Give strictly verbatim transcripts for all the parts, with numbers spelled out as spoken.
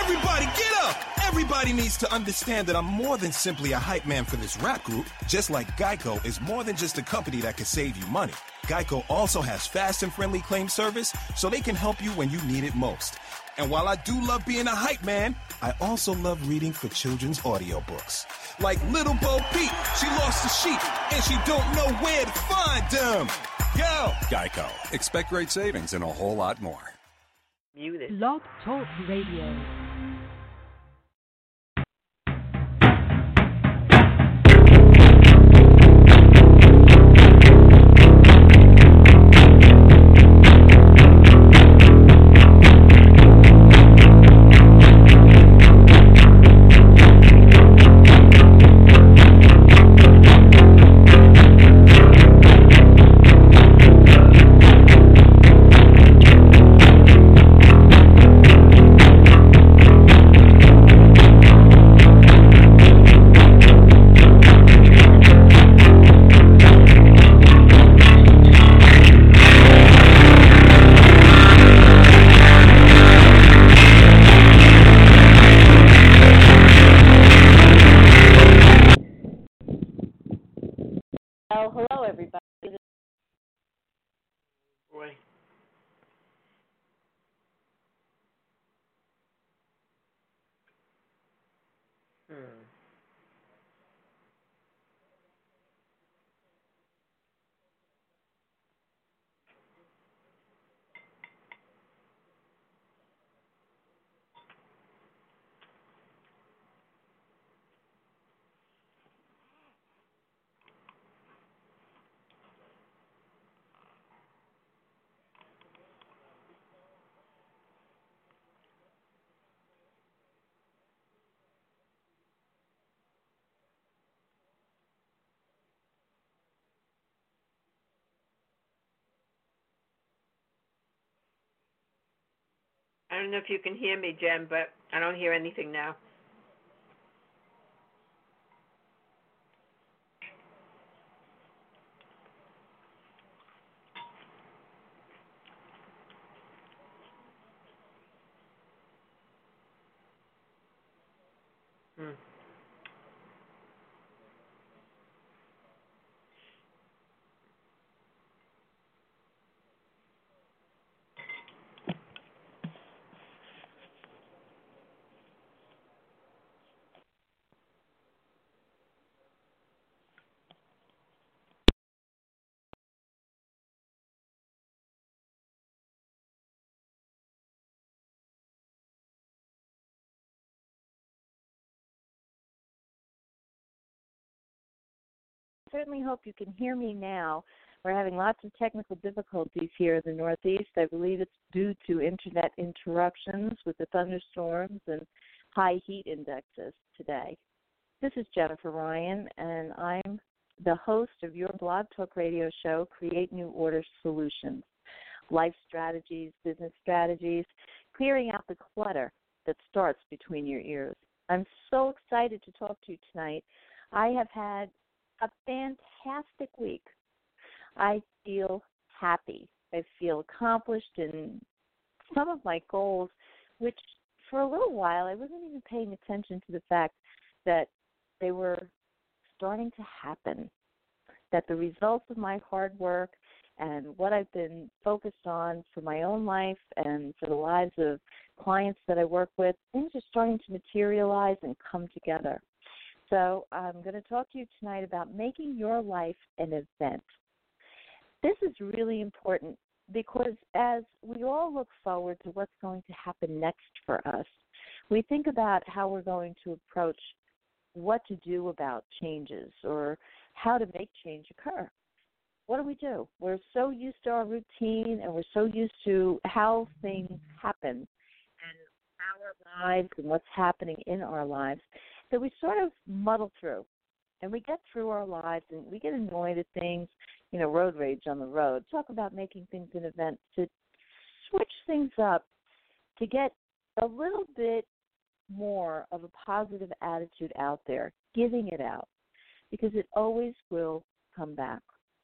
Everybody get up! Everybody needs to understand that I'm more than simply a hype man for this rap group, just like Geico is more than just a company that can save you money. Geico also has fast and friendly claim service, so they can help you when you need it most. And while I do love being a hype man, I also love reading for children's audiobooks. Like Little Bo Peep, she lost the sheep, and she don't know where to find them. Yo! Geico. Expect great savings and a whole lot more. Muted. Blog Talk Radio. Oh, hello, everybody. Boy. Hmm. I don't know if you can hear me, Jen, but I don't hear anything now. Hmm. Certainly hope you can hear me now. We're having lots of technical difficulties here in the Northeast. I believe it's due to internet interruptions with the thunderstorms and high heat indexes today. This is Jennifer Ryan, and I'm the host of your Blog Talk Radio show, Create New Order Solutions. Life strategies, business strategies, clearing out the clutter that starts between your ears. I'm so excited to talk to you tonight. I have had a fantastic week. I feel happy. I feel accomplished in some of my goals, which for a little while I wasn't even paying attention to the fact that they were starting to happen, that the results of my hard work and what I've been focused on for my own life and for the lives of clients that I work with, things are starting to materialize and come together. So I'm going to talk to you tonight about making your life an event. This is really important because as we all look forward to what's going to happen next for us, we think about how we're going to approach what to do about changes or how to make change occur. What do we do? We're so used to our routine and we're so used to how things happen and our lives and what's happening in our lives that we sort of muddle through, and we get through our lives, and we get annoyed at things, you know, road rage on the road. Talk about making things an event, to switch things up, to get a little bit more of a positive attitude out there, giving it out, because it always will come back.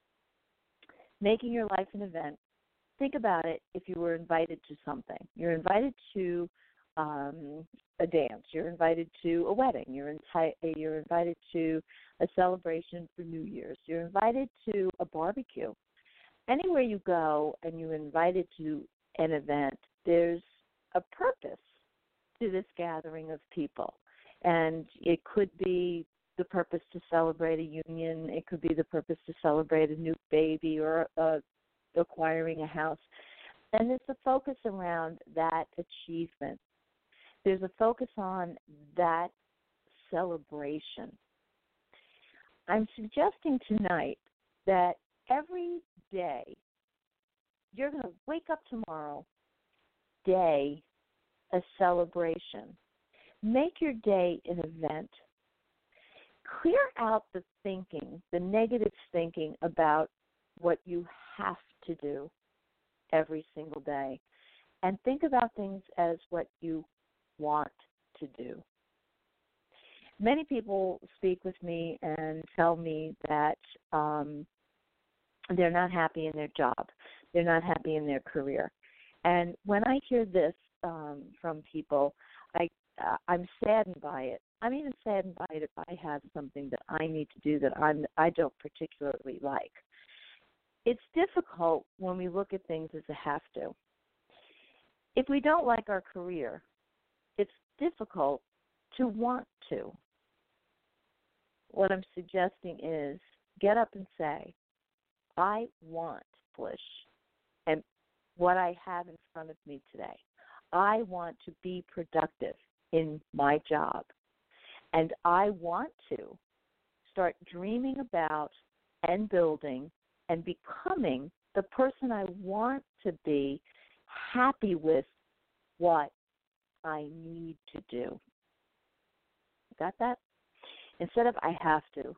Making your life an event. Think about it if you were invited to something. You're invited to um, a dance. You're invited to a wedding. You're, enti- you're invited to a celebration for New Year's. You're invited to a barbecue. Anywhere you go and you're invited to an event, there's a purpose to this gathering of people. And it could be the purpose to celebrate a union. It could be the purpose to celebrate a new baby or uh, acquiring a house. And there's a focus around that achievement. There's a focus on that celebration. I'm suggesting tonight that every day you're going to wake up tomorrow, day, a celebration. Make your day an event. Clear out the thinking, the negative thinking about what you have to do every single day, and think about things as what you want to do. Many people speak with me and tell me that um, they're not happy in their job. They're not happy in their career. And when I hear this um, from people, I, uh, I'm saddened by it. I'm even saddened by it if I have something that I need to do that I'm, I don't particularly like. It's difficult when we look at things as a have to. If we don't like our career, it's difficult to want to. What I'm suggesting is get up and say, I want Bush and what I have in front of me today. I want to be productive in my job. And I want to start dreaming about and building and becoming the person I want to be, happy with what I need to do. Got that? Instead of I have to,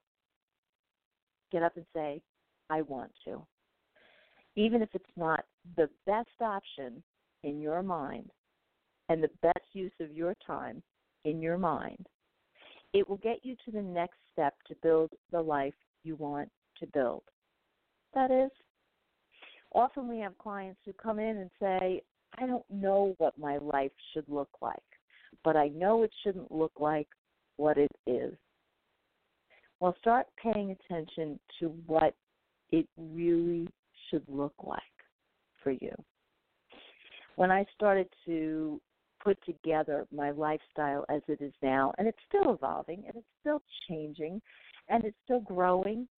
get up and say, I want to. Even if it's not the best option in your mind and the best use of your time in your mind, it will get you to the next step to build the life you want to build. That is, often we have clients who come in and say, I don't know what my life should look like, but I know it shouldn't look like what it is. Well, start paying attention to what it really should look like for you. When I started to put together my lifestyle as it is now, and it's still evolving, and it's still changing, and it's still growing,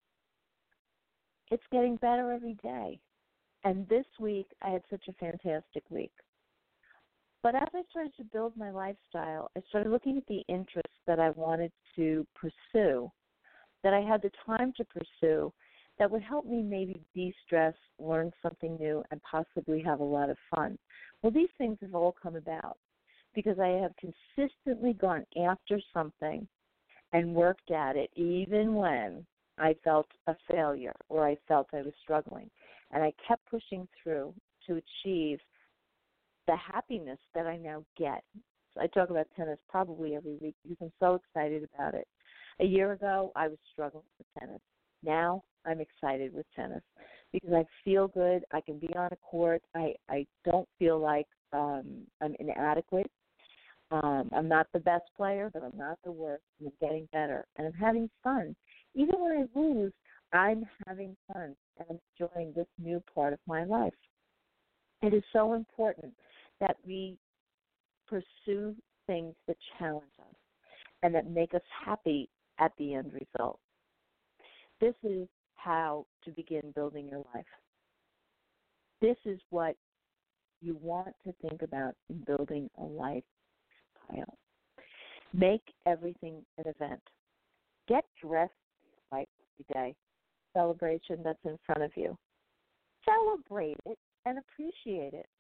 it's getting better every day. And this week, I had such a fantastic week. But as I started to build my lifestyle, I started looking at the interests that I wanted to pursue, that I had the time to pursue, that would help me maybe de-stress, learn something new, and possibly have a lot of fun. Well, these things have all come about because I have consistently gone after something and worked at it even when I felt a failure or I felt I was struggling. And I kept pushing through to achieve the happiness that I now get. So I talk about tennis probably every week because I'm so excited about it. A year ago, I was struggling with tennis. Now I'm excited with tennis because I feel good. I can be on a court. I, I don't feel like um, I'm inadequate. Um, I'm not the best player, but I'm not the worst. I'm getting better, and I'm having fun. Even when I lose, I'm having fun and enjoying this new part of my life. It is so important that we pursue things that challenge us and that make us happy at the end result. This is how to begin building your life. This is what you want to think about in building a lifestyle. Make everything an event. Get dressed right every day. Celebration that's in front of you. Celebrate it and appreciate it.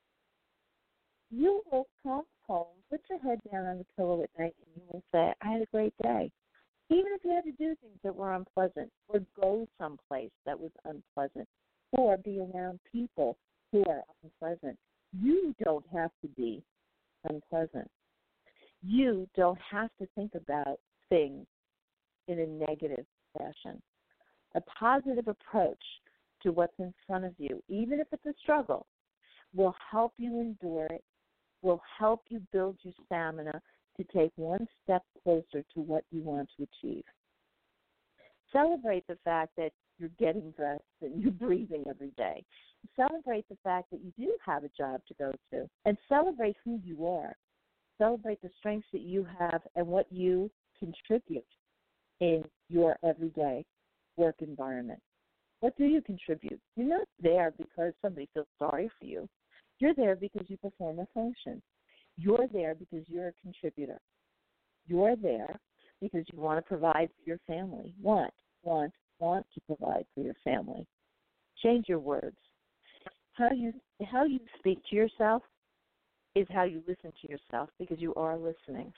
You will come home, put your head down on the pillow at night, and you will say, I had a great day. Even if you had to do things that were unpleasant, or go someplace that was unpleasant, or be around people who are unpleasant, you don't have to be unpleasant. You don't have to think about things in a negative fashion. A positive approach to what's in front of you, even if it's a struggle, will help you endure it will help you build your stamina to take one step closer to what you want to achieve. Celebrate the fact that you're getting dressed and you're breathing every day. Celebrate the fact that you do have a job to go to, and celebrate who you are. Celebrate the strengths that you have and what you contribute in your everyday work environment. What do you contribute? You're not there because somebody feels sorry for you. You're there because you perform a function. You're there because you're a contributor. You're there because you want to provide for your family. Want, want, want to provide for your family. Change your words. How you how you speak to yourself is how you listen to yourself, because you are listening.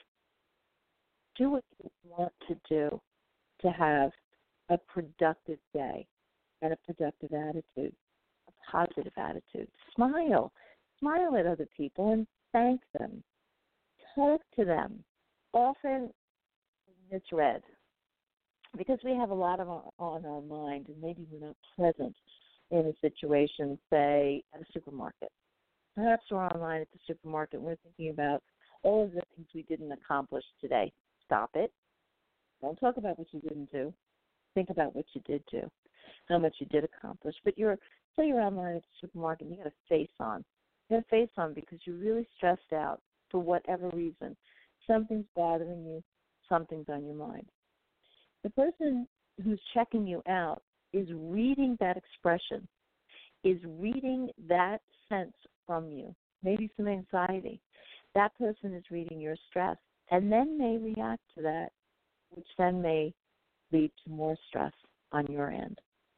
Do what you want to do to have a productive day and a productive attitude, a positive attitude. Smile. Smile at other people and thank them. Talk to them. Often misread, because we have a lot of our, on our mind, and maybe we're not present in a situation, say, at a supermarket. Perhaps we're online at the supermarket and we're thinking about all of the things we didn't accomplish today. Stop it. Don't talk about what you didn't do. Think about what you did do, how much you did accomplish. But you're, say you're online at the supermarket and you got a face on. You got a face on because you're really stressed out for whatever reason. Something's bothering you. Something's on your mind. The person who's checking you out is reading that expression, is reading that sense from you, maybe some anxiety. That person is reading your stress and then may react to that, which then may lead to more stress on your end.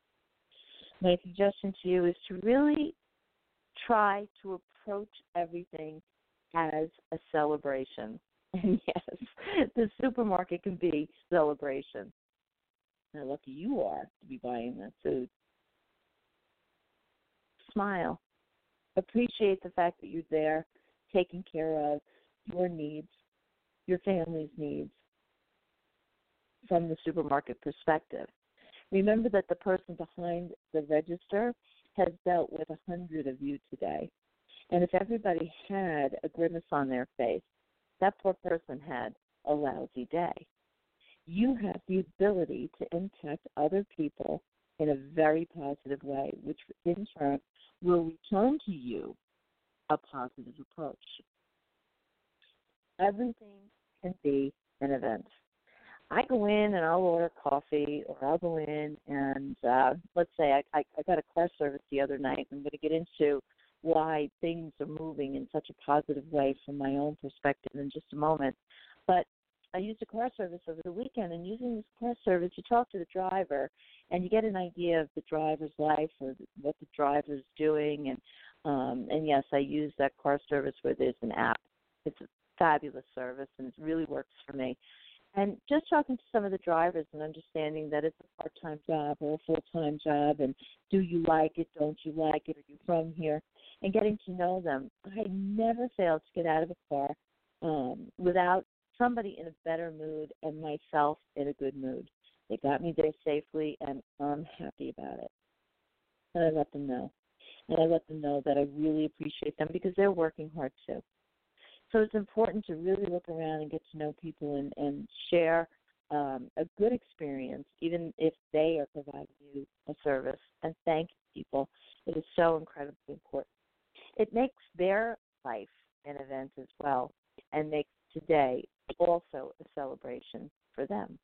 My suggestion to you is to really try to approach everything as a celebration. And yes, the supermarket can be celebration. How lucky you are to be buying that food. Smile. Appreciate the fact that you're there, taking care of your needs, your family's needs from the supermarket perspective. Remember that the person behind the register has dealt with a hundred of you today. And if everybody had a grimace on their face, that poor person had a lousy day. You have the ability to impact other people in a very positive way, which in turn will return to you a positive approach. Everything can be an event. I go in and I'll order coffee, or I'll go in and uh, let's say I, I, I got a car service the other night. I'm going to get into why things are moving in such a positive way from my own perspective in just a moment. But I used a car service over the weekend, and using this car service, you talk to the driver, and you get an idea of the driver's life or what the driver's doing. And um, and yes, I use that car service where there's an app. It's a fabulous service, and it really works for me. And just talking to some of the drivers and understanding that it's a part-time job or a full-time job, and do you like it, don't you like it, are you from here, and getting to know them. I never failed to get out of a car um, without somebody in a better mood and myself in a good mood. They got me there safely, and I'm happy about it. And I let them know. And I let them know that I really appreciate them because they're working hard too. So it's important to really look around and get to know people and, and share um, a good experience, even if they are providing you a service, and thank people. It is so incredibly important. It makes their life an event as well, and makes today also a celebration for them.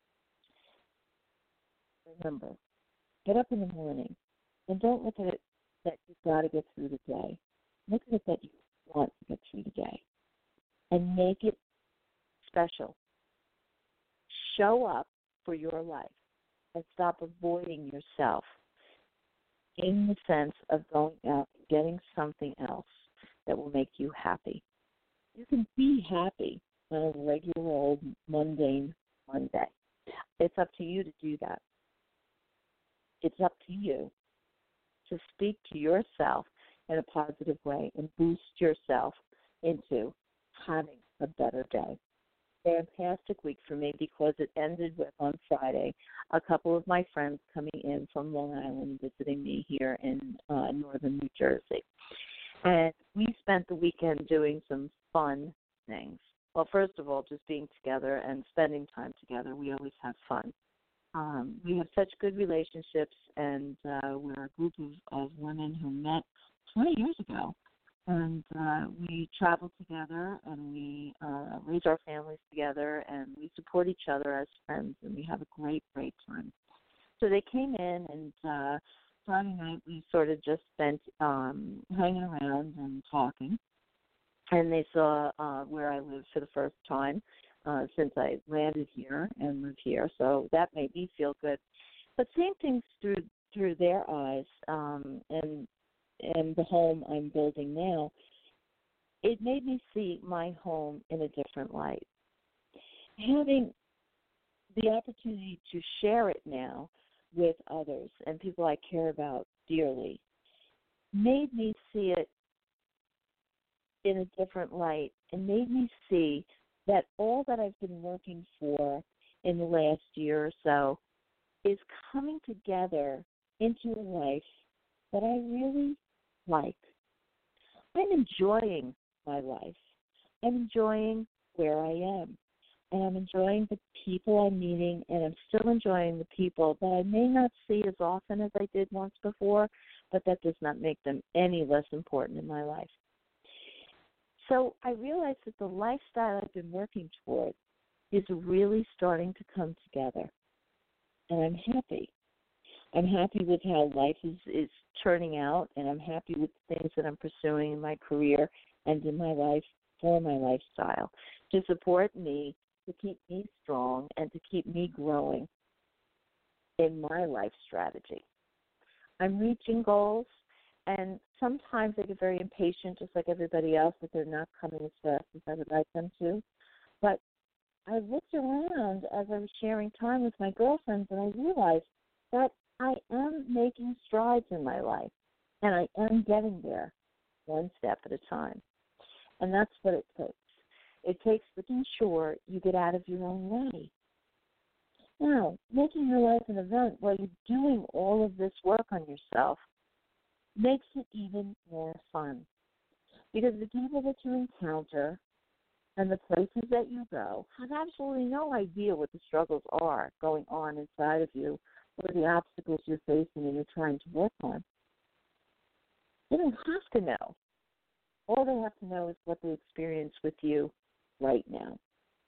Remember, get up in the morning and don't look at it that you've got to get through the day. Look at it that you want to get through the day, and make it special. Show up for your life and stop avoiding yourself in the sense of going out and getting something else that will make you happy. You can be happy on a regular old mundane Monday. It's up to you to do that. It's up to you to speak to yourself in a positive way and boost yourself into having a better day. Fantastic week for me because it ended with, on Friday, a couple of my friends coming in from Long Island visiting me here in uh, northern New Jersey. And we spent the weekend doing some fun things. Well, first of all, just being together and spending time together. We always have fun. Um, we have such good relationships, and uh, we're a group of, of women who met twenty years ago. And uh, we travel together, and we uh, raise our families together, and we support each other as friends, and we have a great, great time. So they came in, and uh, Friday night we sort of just spent um, hanging around and talking. And they saw uh, where I live for the first time uh, since I landed here and live here. So that made me feel good. But seeing things through through their eyes um, and and the home I'm building now, it made me see my home in a different light. Having the opportunity to share it now with others and people I care about dearly made me see it in a different light and made me see that all that I've been working for in the last year or so is coming together into a life that I really like. I'm enjoying my life. I'm enjoying where I am. And I'm enjoying the people I'm meeting, and I'm still enjoying the people that I may not see as often as I did once before, but that does not make them any less important in my life. So I realized that the lifestyle I've been working toward is really starting to come together, and I'm happy. I'm happy with how life is, is turning out, and I'm happy with the things that I'm pursuing in my career and in my life for my lifestyle to support me, to keep me strong, and to keep me growing in my life strategy. I'm reaching goals, and sometimes I get very impatient, just like everybody else, that they're not coming as fast as I would like them to. But I looked around as I was sharing time with my girlfriends, and I realized that I am making strides in my life, and I am getting there one step at a time. And that's what it takes. It takes making sure you get out of your own way. Now, making your life an event while you're doing all of this work on yourself makes it even more fun. Because the people that you encounter and the places that you go have absolutely no idea what the struggles are going on inside of you or the obstacles you're facing and you're trying to work on. They don't have to know. All they have to know is what they experience with you right now.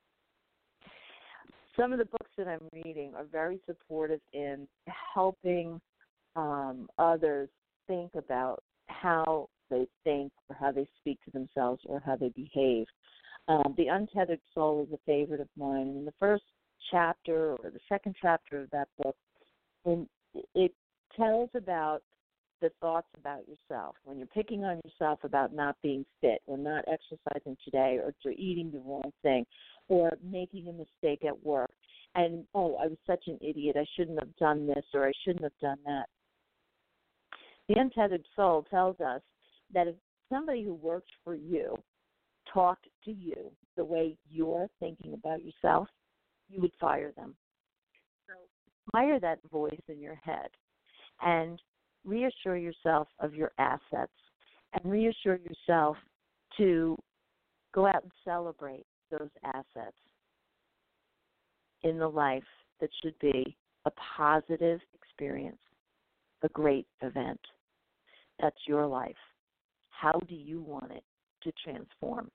Some of the books that I'm reading are very supportive in helping um, others think about how they think or how they speak to themselves or how they behave. Um, the Untethered Soul is a favorite of mine. In the first chapter or the second chapter of that book, and it tells about the thoughts about yourself. When you're picking on yourself about not being fit or not exercising today or eating the wrong thing or making a mistake at work and, oh, I was such an idiot, I shouldn't have done this or I shouldn't have done that. The Untethered Soul tells us that if somebody who works for you talked to you the way you're thinking about yourself, you would fire them. So fire that voice in your head and reassure yourself of your assets and reassure yourself to go out and celebrate those assets in the life that should be a positive experience, a great event. That's your life. How do you want it to transform?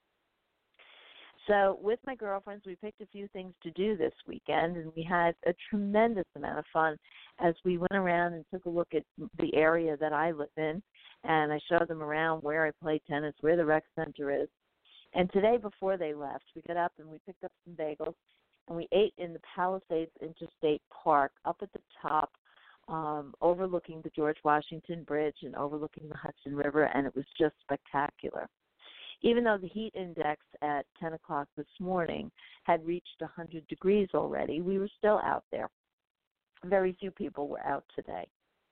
So with my girlfriends, we picked a few things to do this weekend, and we had a tremendous amount of fun as we went around and took a look at the area that I live in, and I showed them around where I play tennis, where the rec center is. And today, before they left, we got up and we picked up some bagels, and we ate in the Palisades Interstate Park up at the top, um, overlooking the George Washington Bridge and overlooking the Hudson River, and it was just spectacular. Even though the heat index at ten o'clock this morning had reached one hundred degrees already, we were still out there. Very few people were out today.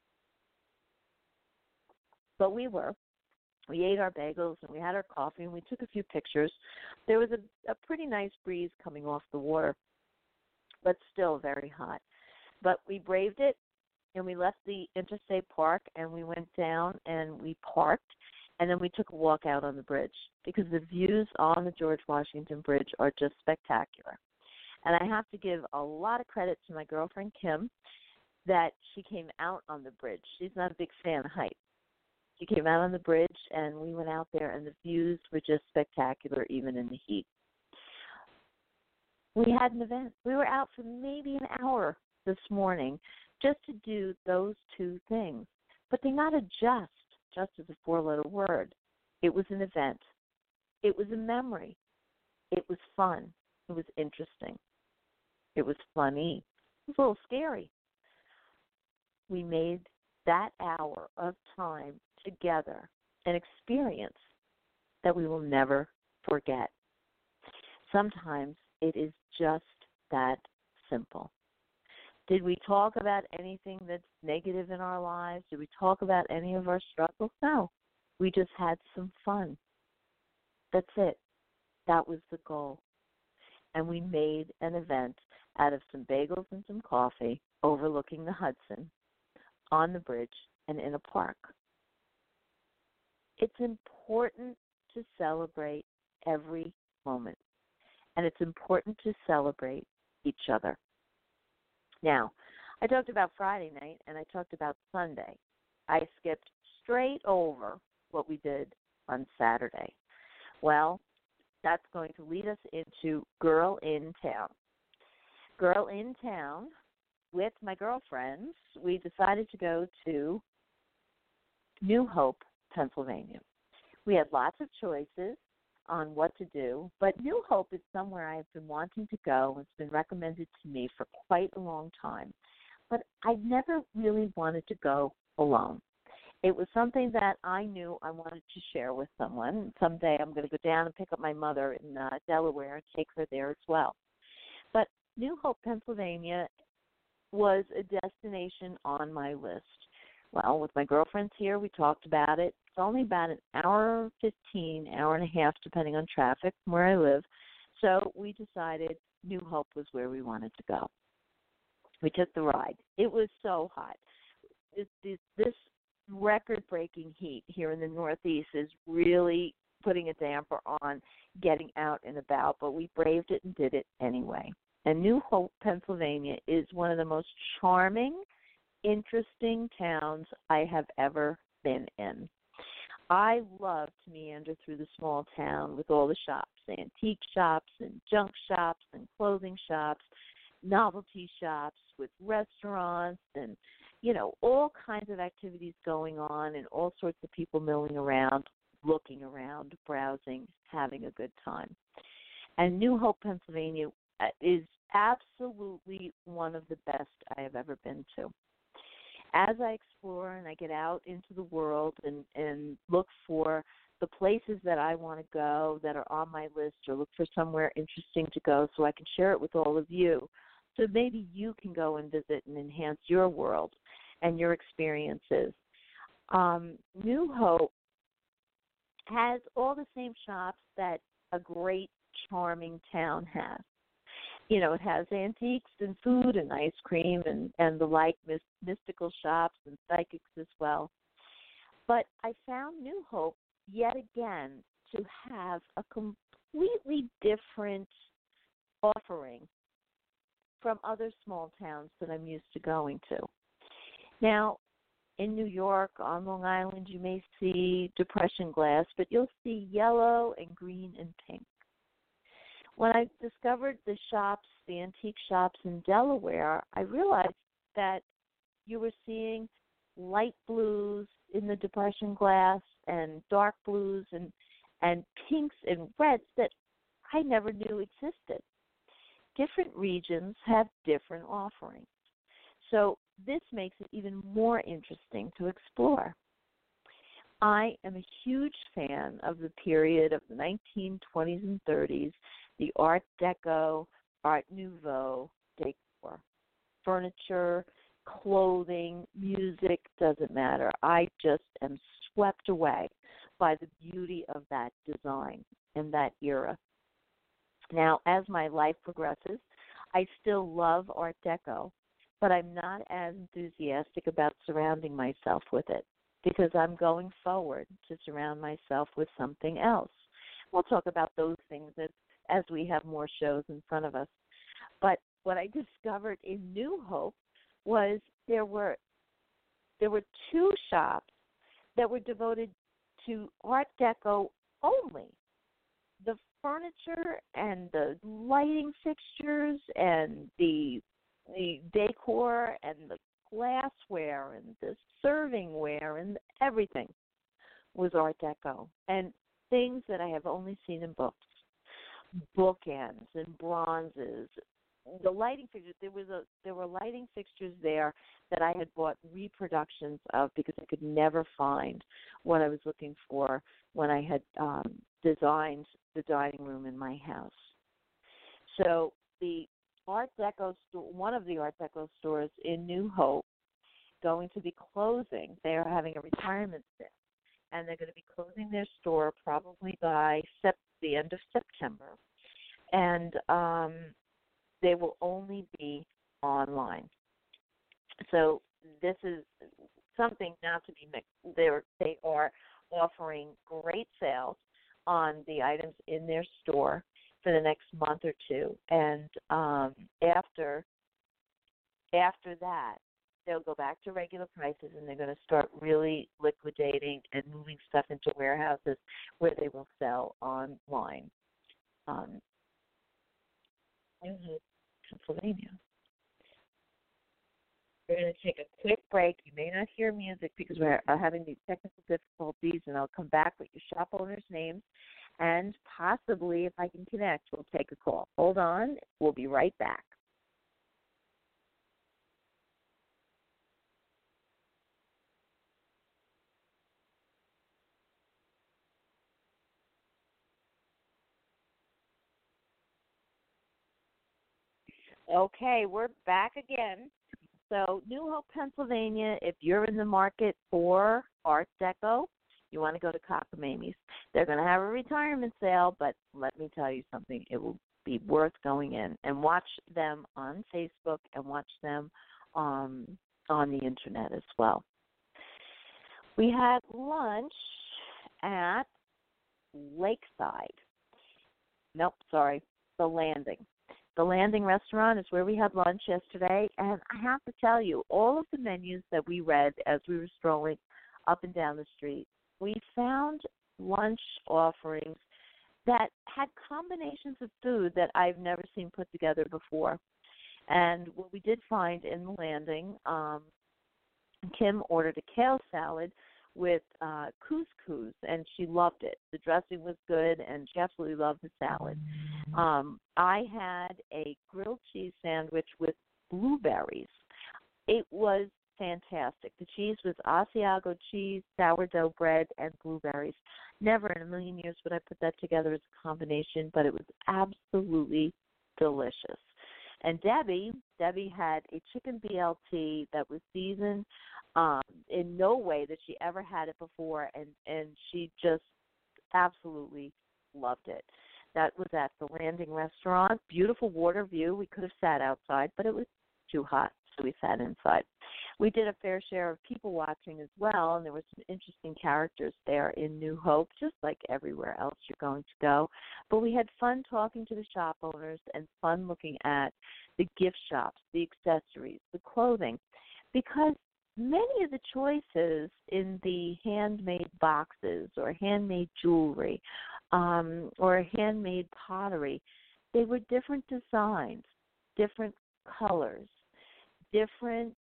But we were. We ate our bagels and we had our coffee and we took a few pictures. There was a, a pretty nice breeze coming off the water, but still very hot. But we braved it and we left the Interstate Park and we went down and we parked And then we took a walk out on the bridge because the views on the George Washington Bridge are just spectacular. And I have to give a lot of credit to my girlfriend, Kim, that she came out on the bridge. She's not a big fan of heights. She came out on the bridge, and we went out there, and the views were just spectacular, even in the heat. We had an event. We were out for maybe an hour this morning just to do those two things. But they're not a just, just as a four-letter word. It was an event. It was a memory. It was fun. It was interesting. It was funny. It was a little scary. We made that hour of time together an experience that we will never forget. Sometimes it is just that simple. Did we talk about anything that's negative in our lives? Did we talk about any of our struggles? No. We just had some fun. That's it. That was the goal. And we made an event out of some bagels and some coffee overlooking the Hudson on the bridge and in a park. It's important to celebrate every moment, and it's important to celebrate each other. Now, I talked about Friday night, and I talked about Sunday. I skipped straight over what we did on Saturday. Well, that's going to lead us into Girl in Town. Girl in Town, with my girlfriends, we decided to go to New Hope, Pennsylvania. We had lots of choices on what to do, but New Hope is somewhere I've been wanting to go. It's been recommended to me for quite a long time, but I never really wanted to go alone. It was something that I knew I wanted to share with someone. Someday I'm going to go down and pick up my mother in uh, Delaware and take her there as well. But New Hope, Pennsylvania was a destination on my list. Well, with my girlfriends here, we talked about it. It's only about an hour fifteen, hour and a half, depending on traffic from where I live. So we decided New Hope was where we wanted to go. We took the ride. It was so hot. This, this, this record-breaking heat here in the Northeast is really putting a damper on getting out and about, but we braved it and did it anyway. And New Hope, Pennsylvania is one of the most charming, interesting towns I have ever been in. I love to meander through the small town with all the shops, antique shops and junk shops and clothing shops, novelty shops with restaurants and, you know, all kinds of activities going on and all sorts of people milling around, looking around, browsing, having a good time. And New Hope, Pennsylvania is absolutely one of the best I have ever been to. As I explore and I get out into the world and, and look for the places that I want to go that are on my list or look for somewhere interesting to go so I can share it with all of you, so maybe you can go and visit and enhance your world and your experiences. Um, New Hope has all the same shops that a great, charming town has. You know, it has antiques and food and ice cream and, and the like, mystical shops and psychics as well. But I found New Hope, yet again, to have a completely different offering from other small towns that I'm used to going to. Now, in New York, on Long Island, you may see depression glass, but you'll see yellow and green and pink. When I discovered the shops, the antique shops in Delaware, I realized that you were seeing light blues in the depression glass and dark blues and, and pinks and reds that I never knew existed. Different regions have different offerings. So this makes it even more interesting to explore. I am a huge fan of the period of the nineteen twenties and thirties, the Art Deco, Art Nouveau decor. Furniture, clothing, music, doesn't matter. I just am swept away by the beauty of that design and that era. Now, as my life progresses, I still love Art Deco, but I'm not as enthusiastic about surrounding myself with it. because I'm going forward to surround myself with something else. We'll talk about those things as, as we have more shows in front of us. But what I discovered in New Hope was there were there were two shops that were devoted to Art Deco only. The furniture and the lighting fixtures and the the decor and the glassware and the servingware and everything was Art Deco, and things that I have only seen in books, bookends and bronzes. The lighting fixtures, there was a there were lighting fixtures there that I had bought reproductions of because I could never find what I was looking for when I had um, designed the dining room in my house. So the Art Deco store, one of the Art Deco stores in New Hope, going to be closing. They are having a retirement sale, and they're going to be closing their store probably by sep- the end of September. And um, they will only be online. So this is something not to be mixed. They're, they are offering great sales on the items in their store for the next month or two. And um, after after that, they'll go back to regular prices, and they're going to start really liquidating and moving stuff into warehouses where they will sell online. Um, New Hope, Pennsylvania. We're going to take a quick break. You may not hear music because we're uh, having these technical difficulties, and I'll come back with your shop owners' names, and possibly, if I can connect, we'll take a call. Hold on. We'll be right back. Okay, we're back again. So New Hope, Pennsylvania, if you're in the market for Art Deco, you want to go to Cockamamie's. They're going to have a retirement sale, but let me tell you something. It will be worth going in and watch them on Facebook and watch them um, on the Internet as well. We had lunch at Lakeside. Nope, sorry, The Landing. The Landing Restaurant is where we had lunch yesterday, and I have to tell you, all of the menus that we read as we were strolling up and down the street, we found lunch offerings that had combinations of food that I've never seen put together before. And what we did find in The Landing, um, Kim ordered a kale salad with uh, couscous, and she loved it. The dressing was good, and she absolutely loved the salad. Um, I had a grilled cheese sandwich with blueberries. It was fantastic. The cheese was Asiago cheese, sourdough bread, and blueberries. Never in a million years would I put that together as a combination, but it was absolutely delicious. And Debbie, Debbie had a chicken B L T that was seasoned um, in no way that she ever had it before, and, and she just absolutely loved it. That was at the Landing Restaurant. Beautiful water view. We could have sat outside, but it was too hot, so we sat inside. We did a fair share of people watching as well, and there were some interesting characters there in New Hope, just like everywhere else you're going to go. But we had fun talking to the shop owners and fun looking at the gift shops, the accessories, the clothing, because many of the choices in the handmade boxes or handmade jewelry um, or handmade pottery, they were different designs, different colors, different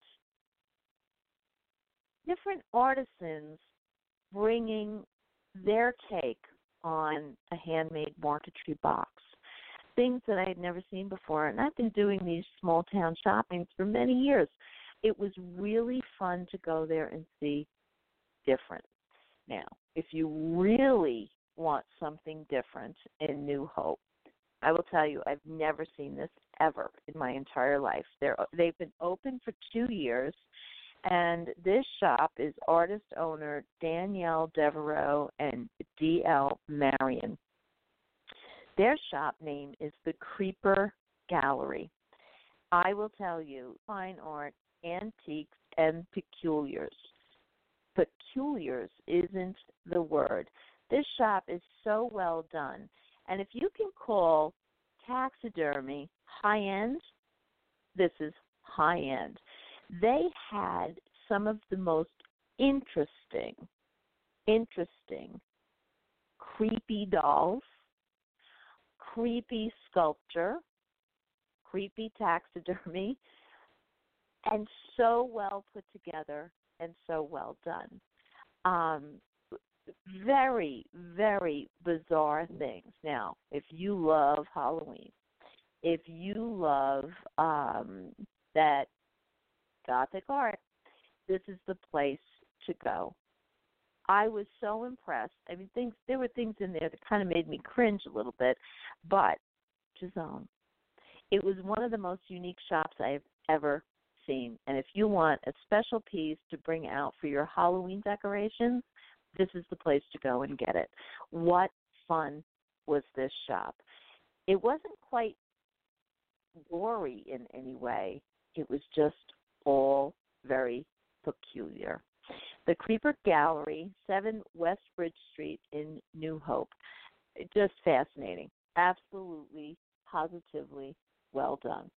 different artisans bringing their take on a handmade marquetry box, things that I had never seen before. And I've been doing these small town shoppings for many years. It was really fun to go there and see different. Now, if you really want something different in New Hope, I will tell you, I've never seen this ever in my entire life. They're, they've been open for two years, and this shop is artist-owner Danielle Devereaux and D L Marion. Their shop name is the Creeper Gallery. I will tell you, fine art, antiques, and peculiars. peculiars isn't the word. This shop is so well done. And if you can call taxidermy high-end, this is high-end. They had some of the most interesting, interesting, creepy dolls, creepy sculpture, creepy taxidermy, and so well put together and so well done. Um, very, very bizarre things. Now, if you love Halloween, if you love um, that Gothic art, this is the place to go. I was so impressed. I mean, things there were things in there that kind of made me cringe a little bit, but Gisone, it was one of the most unique shops I've ever seen. And if you want a special piece to bring out for your Halloween decorations, this is the place to go and get it. What fun was this shop? It wasn't quite gory in any way. It was just all very peculiar. The Creeper Gallery, seven West Bridge Street in New Hope. Just fascinating. Absolutely, positively well done.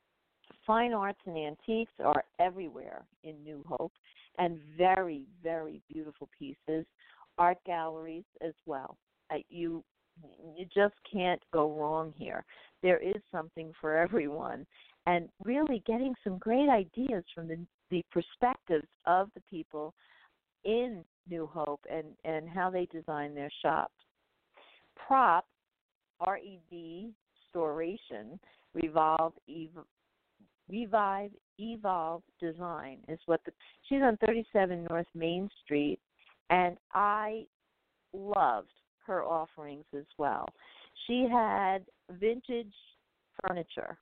Fine arts and antiques are everywhere in New Hope, and very, very beautiful pieces. Art galleries as well. Uh, you you just can't go wrong here. There is something for everyone, and really getting some great ideas from the, the perspectives of the people in New Hope and, and how they design their shops. Prop, R E D, Storation, Revolve, Ev- Revive, Evolve Design is what the, she's on thirty-seven North Main Street, and I loved her offerings as well. She had vintage furniture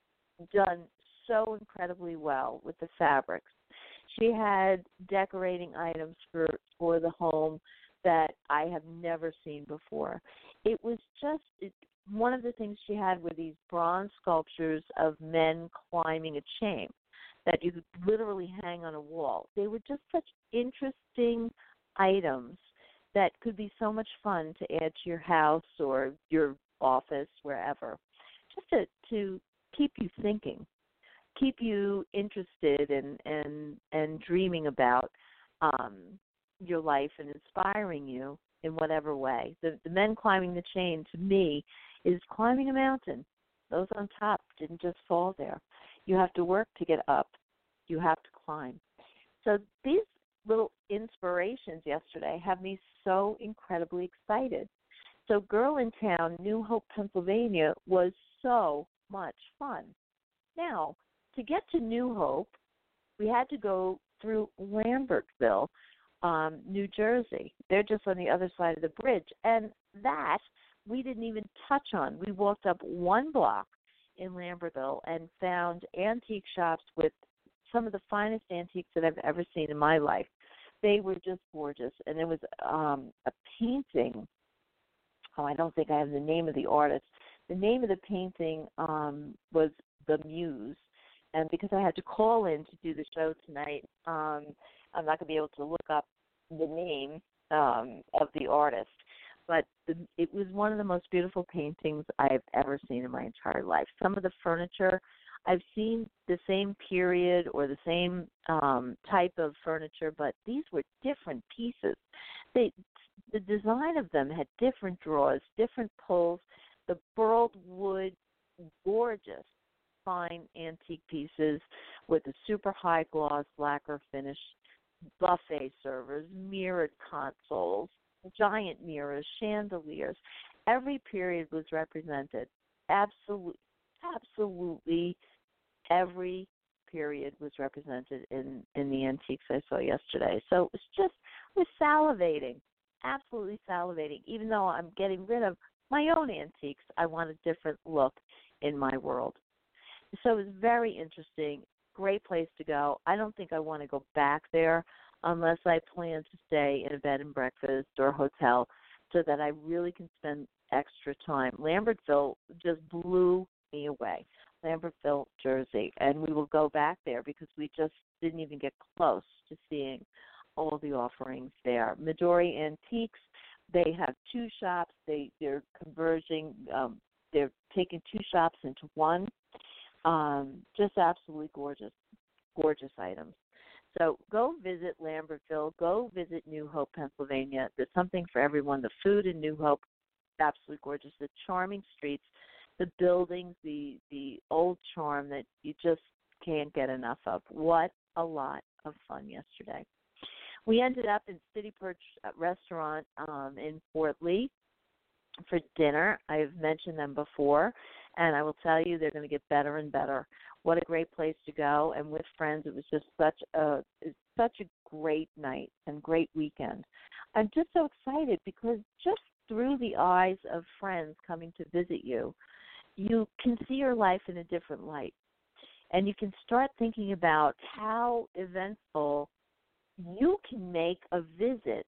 done so incredibly well with the fabrics. She had decorating items for, for the home that I have never seen before. It was just it, one of the things she had were these bronze sculptures of men climbing a chain that you could literally hang on a wall. They were just such interesting items that could be so much fun to add to your house or your office, wherever, just to, to keep you thinking, keep you interested and and, and dreaming about um, your life and inspiring you in whatever way. The, the men climbing the chain, to me, is climbing a mountain. Those on top didn't just fall there. You have to work to get up. You have to climb. So these little inspirations yesterday have me so incredibly excited. So Girl in Town, New Hope, Pennsylvania was so much fun. Now, to get to New Hope, we had to go through Lambertville, um, New Jersey. They're just on the other side of the bridge. And that we didn't even touch on. We walked up one block in Lambertville and found antique shops with some of the finest antiques that I've ever seen in my life. They were just gorgeous. And there was um, a painting. Oh, I don't think I have the name of the artist. The name of the painting um, was The Muse. And because I had to call in to do the show tonight, um, I'm not going to be able to look up the name um, of the artist. But the, it was one of the most beautiful paintings I've ever seen in my entire life. Some of the furniture, I've seen the same period or the same um, type of furniture, but these were different pieces. They, the design of them had different drawers, different pulls. The burled wood, gorgeous, fine antique pieces with a super high gloss lacquer finish, buffet servers, mirrored consoles, giant mirrors, chandeliers. Every period was represented. Absolutely, absolutely every period was represented in, in the antiques I saw yesterday. So it was just, it was salivating, absolutely salivating. Even though I'm getting rid of my own antiques, I want a different look in my world. So it was very interesting, great place to go. I don't think I want to go back there unless I plan to stay in a bed and breakfast or a hotel so that I really can spend extra time. Lambertville just blew me away, Lambertville, Jersey, and we will go back there because we just didn't even get close to seeing all the offerings there. Midori Antiques, they have two shops. They, they're converging. Um, they're taking two shops into one. Um, just absolutely gorgeous, gorgeous items. So go visit Lambertville. Go visit New Hope, Pennsylvania. There's something for everyone. The food in New Hope, absolutely gorgeous. The charming streets, the buildings, the, the old charm that you just can't get enough of. What a lot of fun yesterday. We ended up in City Perch Restaurant um, in Fort Lee for dinner. I've mentioned them before, and I will tell you they're going to get better and better. What a great place to go, and with friends, it was just such a such a great night and great weekend. I'm just so excited because just through the eyes of friends coming to visit you, you can see your life in a different light, and you can start thinking about how eventful you can make a visit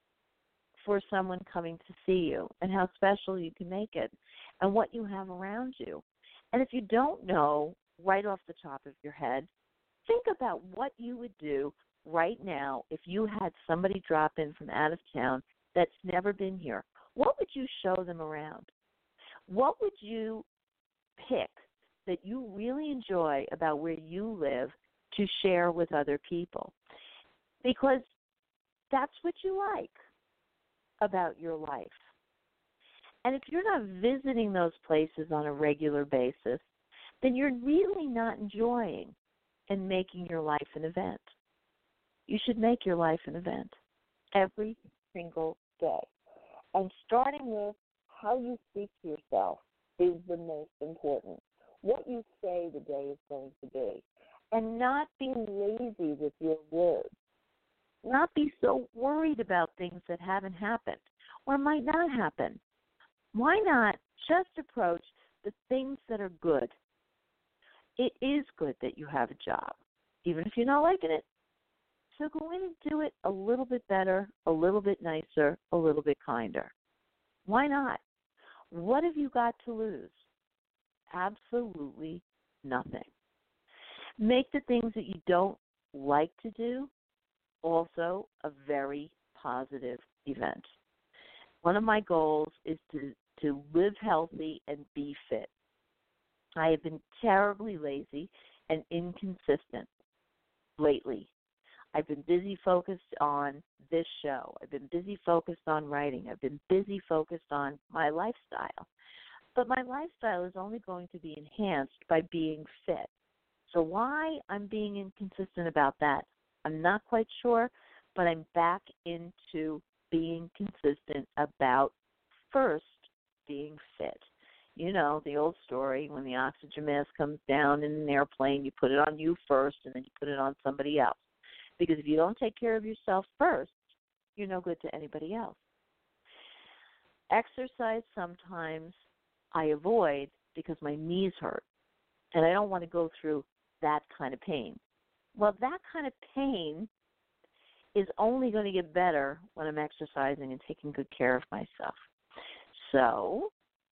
for someone coming to see you and how special you can make it and what you have around you. And if you don't know right off the top of your head, think about what you would do right now if you had somebody drop in from out of town that's never been here. What would you show them around? What would you pick that you really enjoy about where you live to share with other people? Because that's what you like about your life. And if you're not visiting those places on a regular basis, then you're really not enjoying and making your life an event. You should make your life an event every single day. And starting with how you speak to yourself is the most important. What you say the day is going to be. And not being lazy with your words. Not be so worried about things that haven't happened or might not happen. Why not just approach the things that are good? It is good that you have a job, even if you're not liking it. So go in and do it a little bit better, a little bit nicer, a little bit kinder. Why not? What have you got to lose? Absolutely nothing. Make the things that you don't like to do also a very positive event. One of my goals is to, to live healthy and be fit. I have been terribly lazy and inconsistent lately. I've been busy focused on this show. I've been busy focused on writing. I've been busy focused on my lifestyle. But my lifestyle is only going to be enhanced by being fit. So why I'm being inconsistent about that, I'm not quite sure, but I'm back into being consistent about first being fit. You know, the old story, when the oxygen mask comes down in an airplane, you put it on you first and then you put it on somebody else. Because if you don't take care of yourself first, you're no good to anybody else. Exercise sometimes I avoid because my knees hurt, and I don't want to go through that kind of pain. Well, that kind of pain is only going to get better when I'm exercising and taking good care of myself. So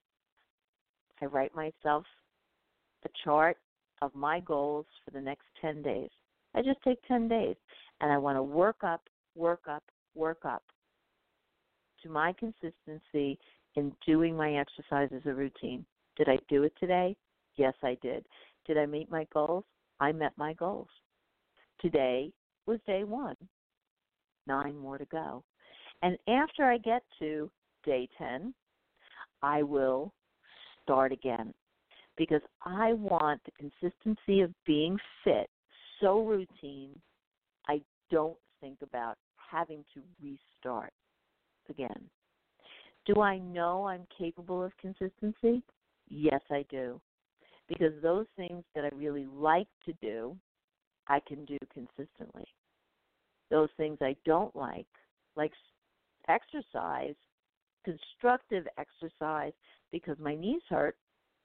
I write myself a chart of my goals for the next ten days. I just take ten days, and I want to work up, work up, work up to my consistency in doing my exercise as a routine. Did I do it today? Yes, I did. Did I meet my goals? I met my goals. Today was day one. Nine more to go. And after I get to day ten, I will start again because I want the consistency of being fit so routine, I don't think about having to restart again. Do I know I'm capable of consistency? Yes, I do. Because those things that I really like to do, I can do consistently. Those things I don't like, like exercise, constructive exercise, because my knees hurt,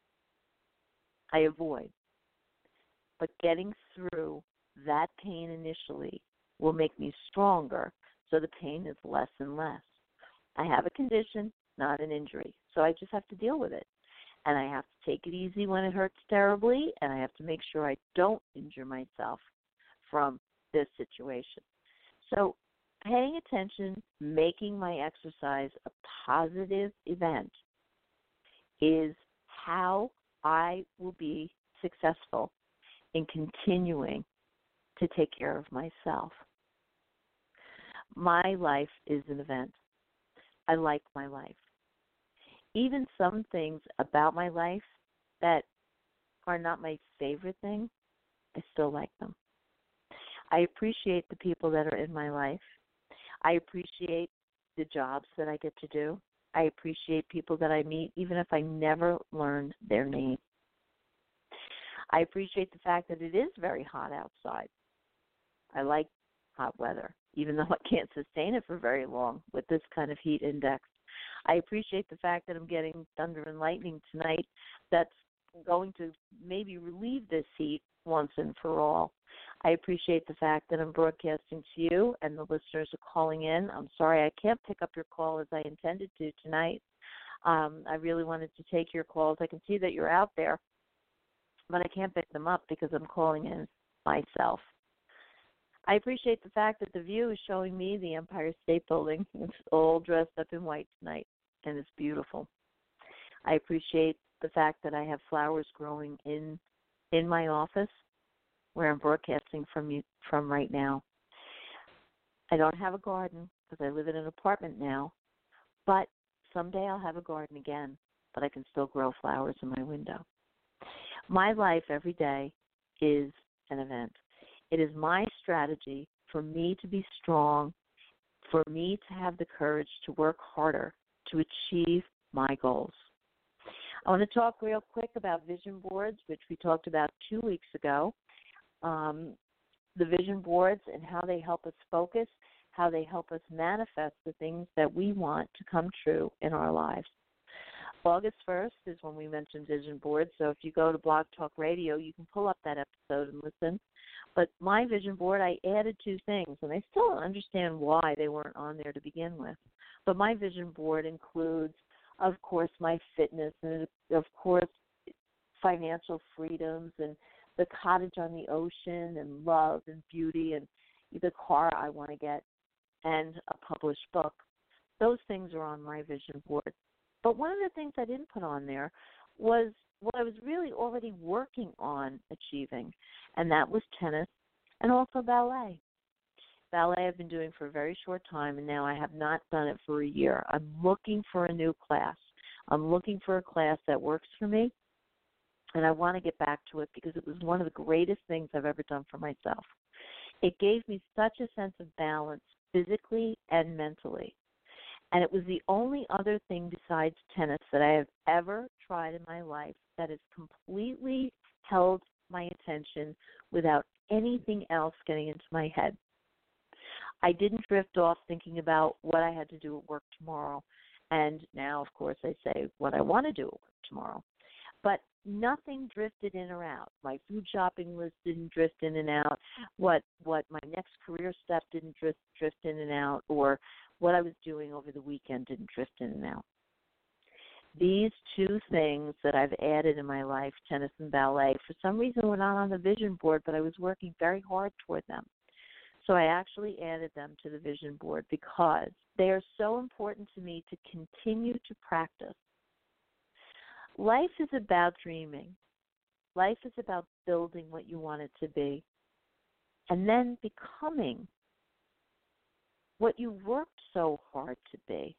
I avoid. But getting through that pain initially will make me stronger, so the pain is less and less. I have a condition, not an injury, so I just have to deal with it. And I have to take it easy when it hurts terribly, and I have to make sure I don't injure myself from this situation. So paying attention, making my exercise a positive event is how I will be successful in continuing to take care of myself. My life is an event. I like my life. Even some things about my life that are not my favorite thing, I still like them. I appreciate the people that are in my life. I appreciate the jobs that I get to do. I appreciate people that I meet, even if I never learn their name. I appreciate the fact that it is very hot outside. I like hot weather, even though I can't sustain it for very long with this kind of heat index. I appreciate the fact that I'm getting thunder and lightning tonight that's going to maybe relieve this heat once and for all. I appreciate the fact that I'm broadcasting to you and the listeners are calling in. I'm sorry I can't pick up your call as I intended to tonight. Um, I really wanted to take your calls. I can see that you're out there, but I can't pick them up because I'm calling in myself. I appreciate the fact that the View is showing me the Empire State Building. It's all dressed up in white tonight, and it's beautiful. I appreciate the fact that I have flowers growing in in my office where I'm broadcasting from you from right now. I don't have a garden because I live in an apartment now, but someday I'll have a garden again, but I can still grow flowers in my window. My life every day is an event. It is my strategy for me to be strong, for me to have the courage to work harder to achieve my goals. I want to talk real quick about vision boards, which we talked about two weeks ago. Um, the vision boards and how they help us focus, how they help us manifest the things that we want to come true in our lives. August first is when we mentioned vision boards, so if you go to Blog Talk Radio, you can pull up that episode and listen. But my vision board, I added two things, and I still don't understand why they weren't on there to begin with. But my vision board includes, of course, my fitness and, of course, financial freedoms and the cottage on the ocean and love and beauty and the car I want to get and a published book. Those things are on my vision board. But one of the things I didn't put on there was what I was really already working on achieving, and that was tennis and also ballet. Ballet I've been doing for a very short time, and now I have not done it for a year. I'm looking for a new class. I'm looking for a class that works for me, and I want to get back to it because it was one of the greatest things I've ever done for myself. It gave me such a sense of balance physically and mentally. And it was the only other thing besides tennis that I have ever tried in my life that has completely held my attention without anything else getting into my head. I didn't drift off thinking about what I had to do at work tomorrow. And now, of course, I say what I want to do at work tomorrow. But nothing drifted in or out. My food shopping list didn't drift in and out. What what my next career step didn't drift drift in and out, or what I was doing over the weekend didn't drift in and out. These two things that I've added in my life, tennis and ballet, for some reason were not on the vision board, but I was working very hard toward them. So I actually added them to the vision board because they are so important to me to continue to practice. Life is about dreaming. Life is about building what you want it to be and then becoming what you worked so hard to be.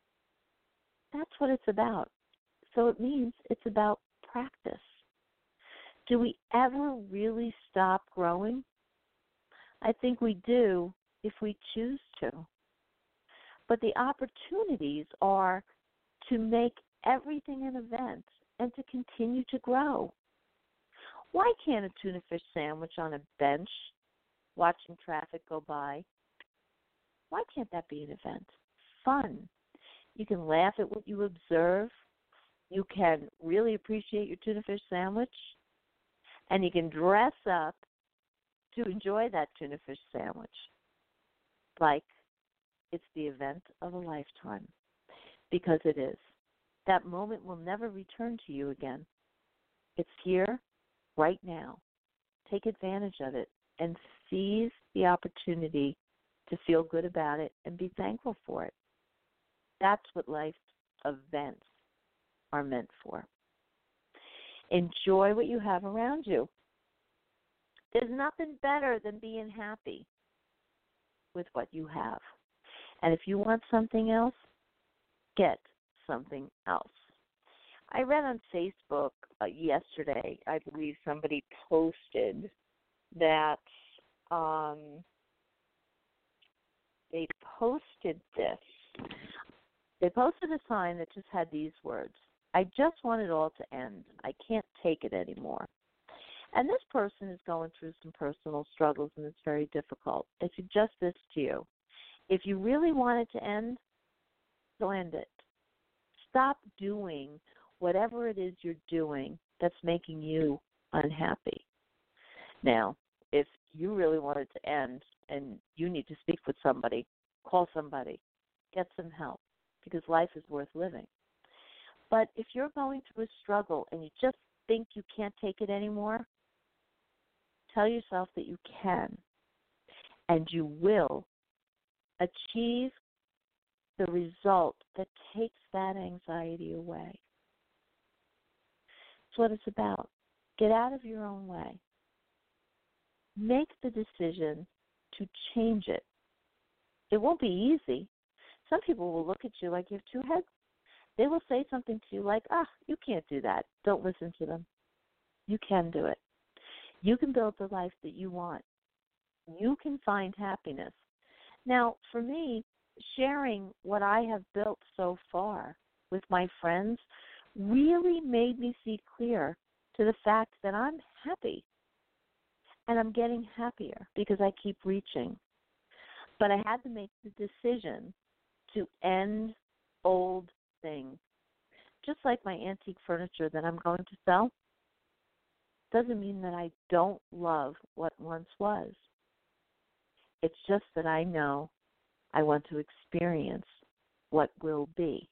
That's what it's about. So it means it's about practice. Do we ever really stop growing? I think we do if we choose to. But the opportunities are to make everything an event and to continue to grow. Why can't a tuna fish sandwich on a bench watching traffic go by? Why can't that be an event? Fun. You can laugh at what you observe. You can really appreciate your tuna fish sandwich. And you can dress up to enjoy that tuna fish sandwich like it's the event of a lifetime, because it is. That moment will never return to you again. It's here, right now. Take advantage of it and seize the opportunity to feel good about it and be thankful for it. That's what life's events are meant for. Enjoy what you have around you. There's nothing better than being happy with what you have. And if you want something else, get something else. I read on Facebook uh, yesterday, I believe somebody posted that um, they posted this. They posted a sign that just had these words: I just want it all to end. I can't take it anymore. And this person is going through some personal struggles, and it's very difficult. I suggest this to you. If you really want it to end, go end it. Stop doing whatever it is you're doing that's making you unhappy. Now, if you really want it to end and you need to speak with somebody, call somebody, get some help, because life is worth living. But if you're going through a struggle and you just think you can't take it anymore, tell yourself that you can, and you will achieve the result that takes that anxiety away. That's what it's about. Get out of your own way. Make the decision to change it. It won't be easy. Some people will look at you like you have two heads. They will say something to you like, ah, you can't do that. Don't listen to them. You can do it. You can build the life that you want. You can find happiness. Now, for me, sharing what I have built so far with my friends really made me see clear to the fact that I'm happy. And I'm getting happier because I keep reaching. But I had to make the decision to end old things. Just like my antique furniture that I'm going to sell, doesn't mean that I don't love what once was. It's just that I know I want to experience what will be.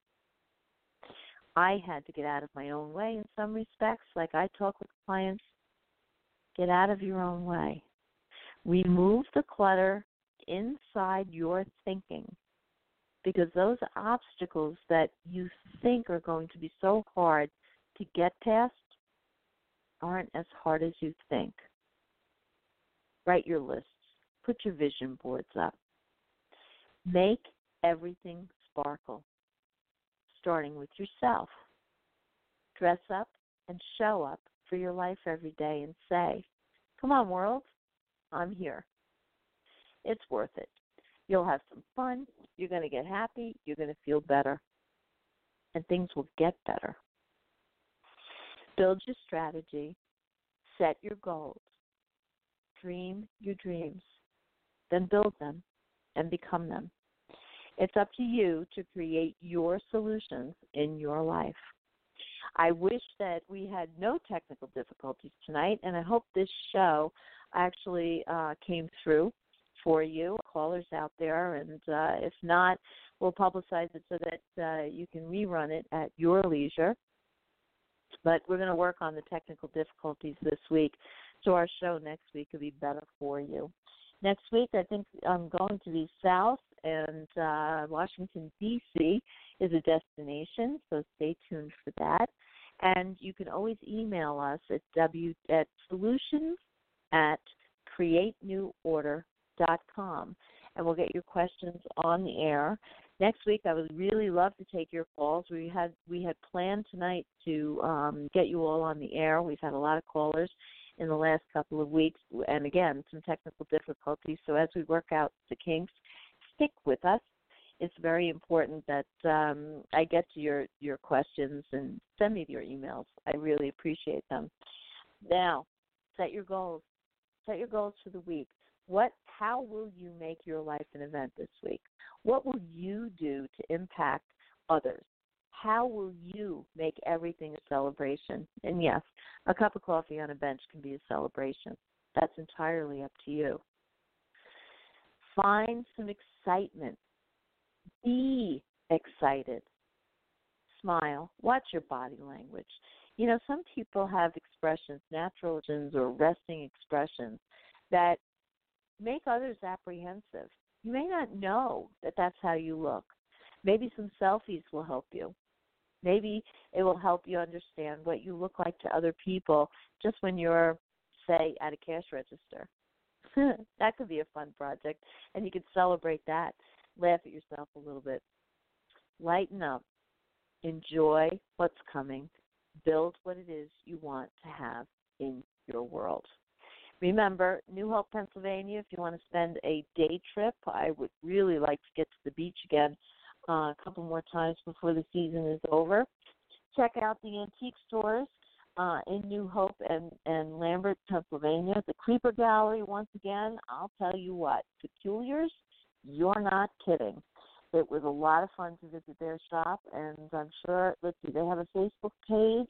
I had to get out of my own way in some respects. Like I talk with clients, get out of your own way. Remove the clutter inside your thinking, because those obstacles that you think are going to be so hard to get past aren't as hard as you think. Write your lists. Put your vision boards up. Make everything sparkle, starting with yourself. Dress up and show up for your life every day and say, come on, world, I'm here. It's worth it. You'll have some fun. You're going to get happy. You're going to feel better. And things will get better. Build your strategy. Set your goals. Dream your dreams. Then build them and become them. It's up to you to create your solutions in your life. I wish that we had no technical difficulties tonight, and I hope this show actually uh, came through for you, callers out there, and uh, if not, we'll publicize it so that uh, you can rerun it at your leisure. But we're going to work on the technical difficulties this week, so our show next week will be better for you. Next week, I think I'm going to be south, and uh, Washington, D C is a destination, so stay tuned for that. And you can always email us at w at solutions at create new order dot com, and we'll get your questions on the air. Next week, I would really love to take your calls. We had we had planned tonight to um, get you all on the air. We've had a lot of callers in the last couple of weeks, and again, some technical difficulties. So as we work out the kinks, stick with us. It's very important that um, I get to your, your questions and send me your emails. I really appreciate them. Now, set your goals. Set your goals for the week. What? How will you make your life an event this week? What will you do to impact others? How will you make everything a celebration? And yes, a cup of coffee on a bench can be a celebration. That's entirely up to you. Find some excitement. Be excited. Smile. Watch your body language. You know, some people have expressions, natural expressions or resting expressions that make others apprehensive. You may not know that that's how you look. Maybe some selfies will help you. Maybe it will help you understand what you look like to other people just when you're, say, at a cash register. That could be a fun project, and you could celebrate that. Laugh at yourself a little bit. Lighten up. Enjoy what's coming. Build what it is you want to have in your world. Remember, New Hope, Pennsylvania, if you want to spend a day trip, I would really like to get to the beach again uh, a couple more times before the season is over. Check out the antique stores uh, in New Hope and, and Lambert, Pennsylvania. The Creeper Gallery, once again, I'll tell you what, Peculiars, you're not kidding. It was a lot of fun to visit their shop, and I'm sure, let's see, they have a Facebook page,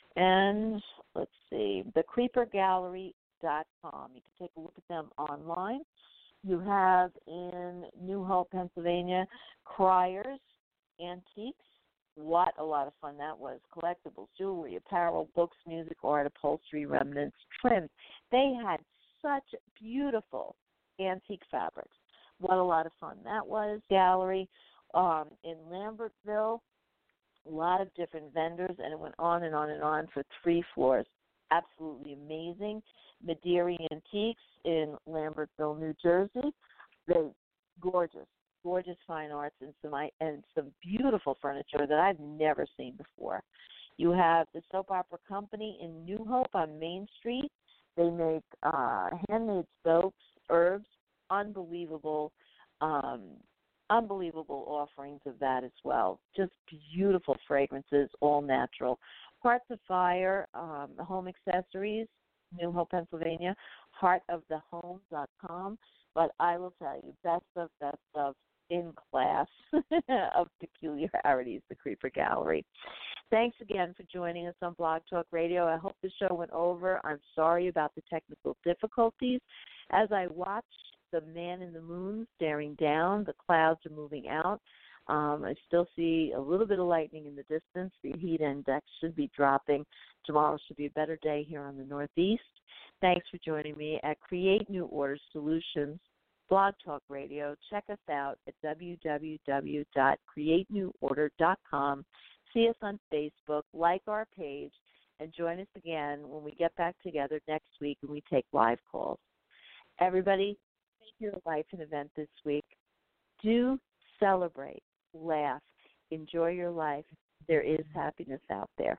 and let's see, the creeper gallery dot com. You can take a look at them online. You have in New Hope, Pennsylvania, Cryers Antiques. What a lot of fun that was. Collectibles, jewelry, apparel, books, music, art, upholstery, remnants, trim. They had such beautiful antique fabrics. What a lot of fun that was. Gallery um, in Lambertville, a lot of different vendors, and it went on and on and on for three floors. Absolutely amazing. Mederi Antiques in Lambertville, New Jersey. They gorgeous, gorgeous fine arts and some and some beautiful furniture that I've never seen before. You have the Soap Opera Company in New Hope on Main Street. They make uh, handmade soaps, herbs, unbelievable, um, unbelievable offerings of that as well. Just beautiful fragrances, all natural. Hearts of Fire, um, home accessories, New Hope, Pennsylvania, heart of the home dot com. But I will tell you, best of, best of, in class of peculiarities, the Creeper Gallery. Thanks again for joining us on Blog Talk Radio. I hope the show went over. I'm sorry about the technical difficulties. As I watch the man in the moon staring down, the clouds are moving out. Um, I still see a little bit of lightning in the distance. The heat index should be dropping. Tomorrow should be a better day here on the Northeast. Thanks for joining me at Create New Order Solutions, Blog Talk Radio. Check us out at w w w dot create new order dot com. See us on Facebook, like our page, and join us again when we get back together next week and we take live calls. Everybody, make your life an event this week. Do celebrate, laugh, enjoy your life. There is happiness out there.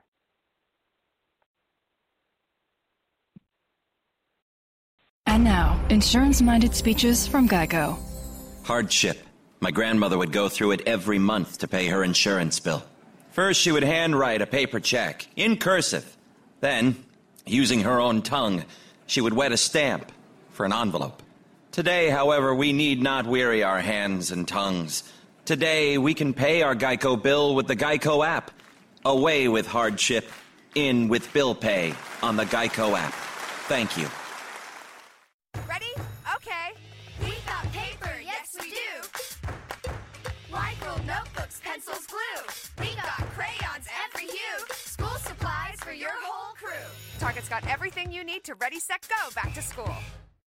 And now, insurance-minded speeches from Geico. Hardship. My grandmother would go through it every month to pay her insurance bill. First, she would handwrite a paper check in cursive. Then, using her own tongue, she would wet a stamp for an envelope. Today, however, we need not weary our hands and tongues. Today, we can pay our Geico bill with the Geico app. Away with hardship, in with bill pay on the Geico app. Thank you. Ready? Okay. We got paper, yes we do. Wide ruled notebooks, pencils, glue. We got crayons, every hue. School supplies for your whole crew. Target's got everything you need to ready, set, go back to school.